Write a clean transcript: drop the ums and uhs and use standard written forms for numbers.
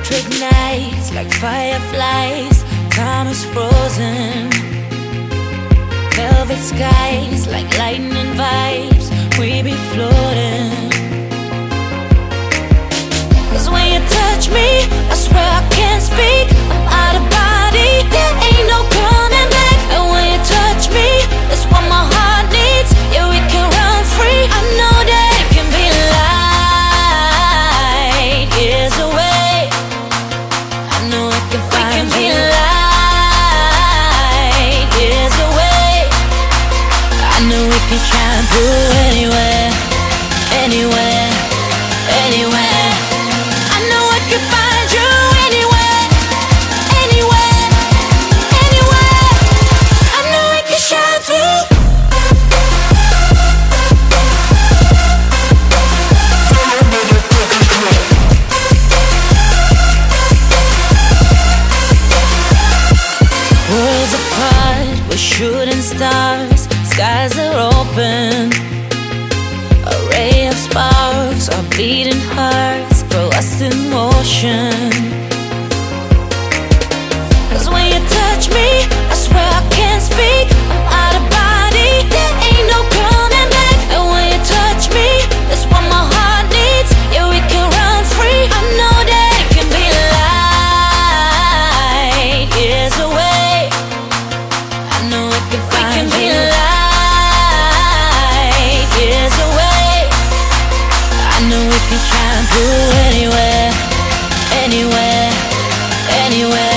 electric nights like fireflies, time is frozen. Velvet skies like lightning vibes, we be floating. Cause when you touch me, I swear I can't speak, I'm out of body, there ain't no coming back. And when you touch me, that's what my heart needs, yeah we can run free. I know that it can be light years away, I know it can find you. We can be light years away, I know we can shine through anywhere, anywhere, anywhere. I know I can find you anywhere, anywhere, anywhere. I know we can shine through. Worlds apart, we're shooting stars, skies are open. A ray of sparks, our beating hearts throw us in motion. Cause when you touch me, I swear I can't speak, I'm out of body, there ain't no coming back. And when you touch me, that's what my heart needs, yeah we can run free. I know that it can be light years away, I know it can find you. We can be light years away, I know we can shine through anywhere, anywhere, anywhere.